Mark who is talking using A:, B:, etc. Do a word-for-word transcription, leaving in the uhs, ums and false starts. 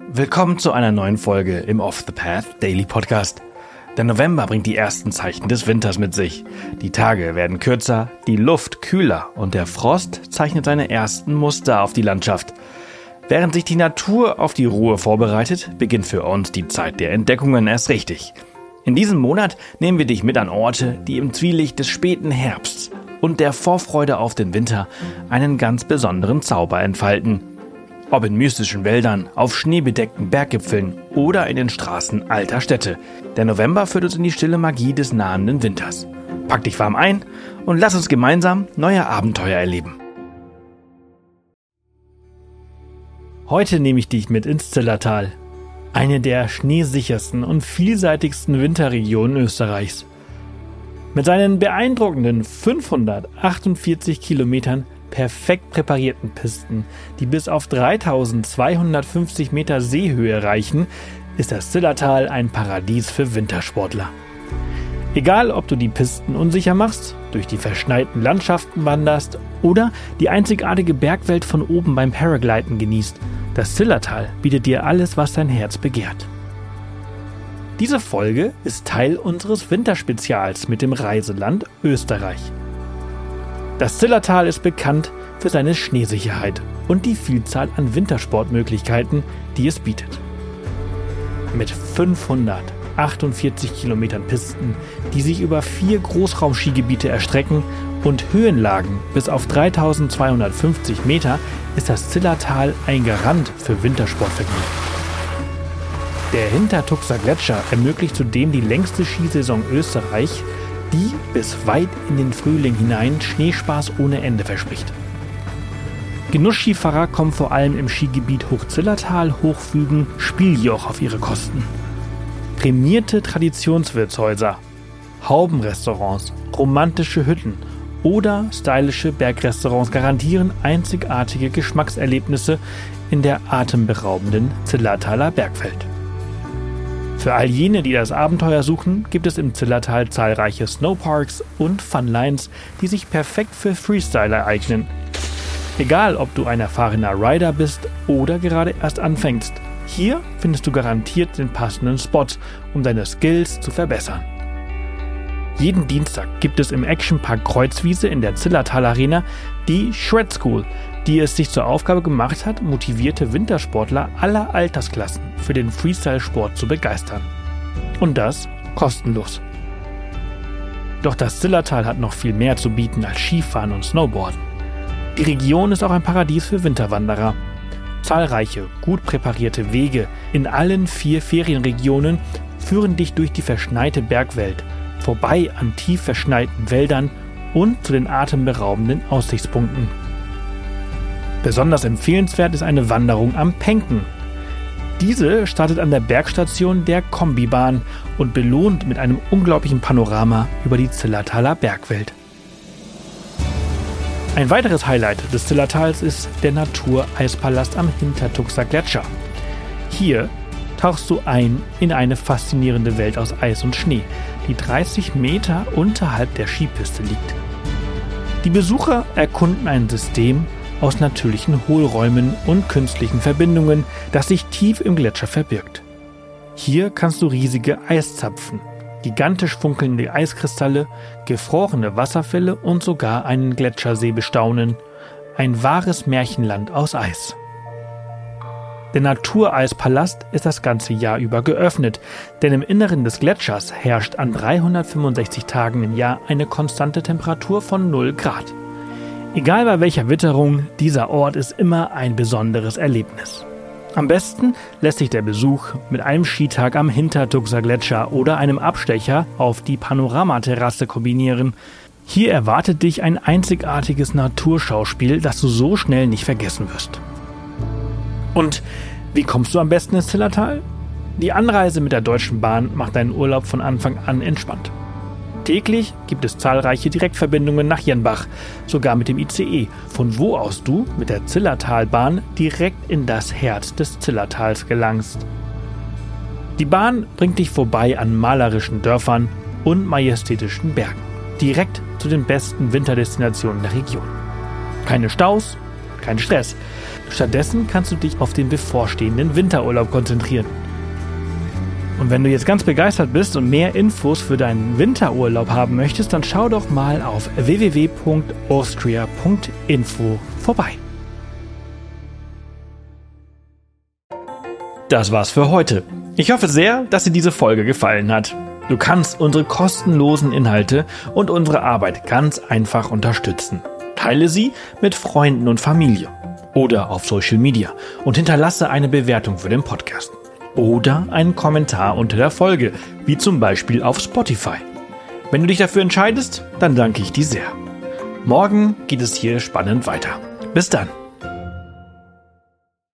A: Willkommen zu einer neuen Folge im Off the Path Daily Podcast. Der November bringt die ersten Zeichen des Winters mit sich. Die Tage werden kürzer, die Luft kühler und der Frost zeichnet seine ersten Muster auf die Landschaft. Während sich die Natur auf die Ruhe vorbereitet, beginnt für uns die Zeit der Entdeckungen erst richtig. In diesem Monat nehmen wir dich mit an Orte, die im Zwielicht des späten Herbsts und der Vorfreude auf den Winter einen ganz besonderen Zauber entfalten. Ob in mystischen Wäldern, auf schneebedeckten Berggipfeln oder in den Straßen alter Städte. Der November führt uns in die stille Magie des nahenden Winters. Pack dich warm ein und lass uns gemeinsam neue Abenteuer erleben. Heute nehme ich dich mit ins Zillertal, eine der schneesichersten und vielseitigsten Winterregionen Österreichs. Mit seinen beeindruckenden fünfhundertachtundvierzig Kilometern perfekt präparierten Pisten, die bis auf dreitausendzweihundertfünfzig Meter Seehöhe reichen, ist das Zillertal ein Paradies für Wintersportler. Egal, ob du die Pisten unsicher machst, durch die verschneiten Landschaften wanderst oder die einzigartige Bergwelt von oben beim Paragliden genießt, das Zillertal bietet dir alles, was dein Herz begehrt. Diese Folge ist Teil unseres Winterspezials mit dem Reiseland Österreich. Das Zillertal ist bekannt für seine Schneesicherheit und die Vielzahl an Wintersportmöglichkeiten, die es bietet. Mit fünfhundertachtundvierzig Kilometern Pisten, die sich über vier Großraumskigebiete erstrecken und Höhenlagen bis auf dreitausendzweihundertfünfzig Meter ist das Zillertal ein Garant für Wintersportvergnügen. Der Hintertuxer Gletscher ermöglicht zudem die längste Skisaison Österreichs, die bis weit in den Frühling hinein Schneespaß ohne Ende verspricht. Genussskifahrer kommen vor allem im Skigebiet Hochzillertal, Hochfügen, Spieljoch auf ihre Kosten. Prämierte Traditionswirtshäuser, Haubenrestaurants, romantische Hütten oder stylische Bergrestaurants garantieren einzigartige Geschmackserlebnisse in der atemberaubenden Zillertaler Bergwelt. Für all jene, die das Abenteuer suchen, gibt es im Zillertal zahlreiche Snowparks und Funlines, die sich perfekt für Freestyler eignen. Egal, ob du ein erfahrener Rider bist oder gerade erst anfängst, hier findest du garantiert den passenden Spot, um deine Skills zu verbessern. Jeden Dienstag gibt es im Actionpark Kreuzwiese in der Zillertal Arena die Shred School, die es sich zur Aufgabe gemacht hat, motivierte Wintersportler aller Altersklassen für den Freestyle-Sport zu begeistern. Und das kostenlos. Doch das Zillertal hat noch viel mehr zu bieten als Skifahren und Snowboarden. Die Region ist auch ein Paradies für Winterwanderer. Zahlreiche, gut präparierte Wege in allen vier Ferienregionen führen dich durch die verschneite Bergwelt, vorbei an tief verschneiten Wäldern und zu den atemberaubenden Aussichtspunkten. Besonders empfehlenswert ist eine Wanderung am Penken. Diese startet an der Bergstation der Kombibahn und belohnt mit einem unglaublichen Panorama über die Zillertaler Bergwelt. Ein weiteres Highlight des Zillertals ist der Natureispalast am Hintertuxer Gletscher. Hier tauchst du ein in eine faszinierende Welt aus Eis und Schnee, die dreißig Meter unterhalb der Skipiste liegt. Die Besucher erkunden ein System aus natürlichen Hohlräumen und künstlichen Verbindungen, das sich tief im Gletscher verbirgt. Hier kannst du riesige Eiszapfen, gigantisch funkelnde Eiskristalle, gefrorene Wasserfälle und sogar einen Gletschersee bestaunen. Ein wahres Märchenland aus Eis. Der Natureispalast ist das ganze Jahr über geöffnet, denn im Inneren des Gletschers herrscht an dreihundertfünfundsechzig Tagen im Jahr eine konstante Temperatur von null Grad. Egal bei welcher Witterung, dieser Ort ist immer ein besonderes Erlebnis. Am besten lässt sich der Besuch mit einem Skitag am Hintertuxer Gletscher oder einem Abstecher auf die Panoramaterrasse kombinieren. Hier erwartet dich ein einzigartiges Naturschauspiel, das du so schnell nicht vergessen wirst. Und wie kommst du am besten ins Zillertal? Die Anreise mit der Deutschen Bahn macht deinen Urlaub von Anfang an entspannt. Täglich gibt es zahlreiche Direktverbindungen nach Jenbach, sogar mit dem I C E, von wo aus du mit der Zillertalbahn direkt in das Herz des Zillertals gelangst. Die Bahn bringt dich vorbei an malerischen Dörfern und majestätischen Bergen, direkt zu den besten Winterdestinationen der Region. Keine Staus, kein Stress. Stattdessen kannst du dich auf den bevorstehenden Winterurlaub konzentrieren. Und wenn du jetzt ganz begeistert bist und mehr Infos für deinen Winterurlaub haben möchtest, dann schau doch mal auf w w w punkt austria punkt info vorbei. Das war's für heute. Ich hoffe sehr, dass dir diese Folge gefallen hat. Du kannst unsere kostenlosen Inhalte und unsere Arbeit ganz einfach unterstützen. Teile sie mit Freunden und Familie oder auf Social Media und hinterlasse eine Bewertung für den Podcast oder einen Kommentar unter der Folge, wie zum Beispiel auf Spotify. Wenn du dich dafür entscheidest, dann danke ich dir sehr. Morgen geht es hier spannend weiter. Bis dann.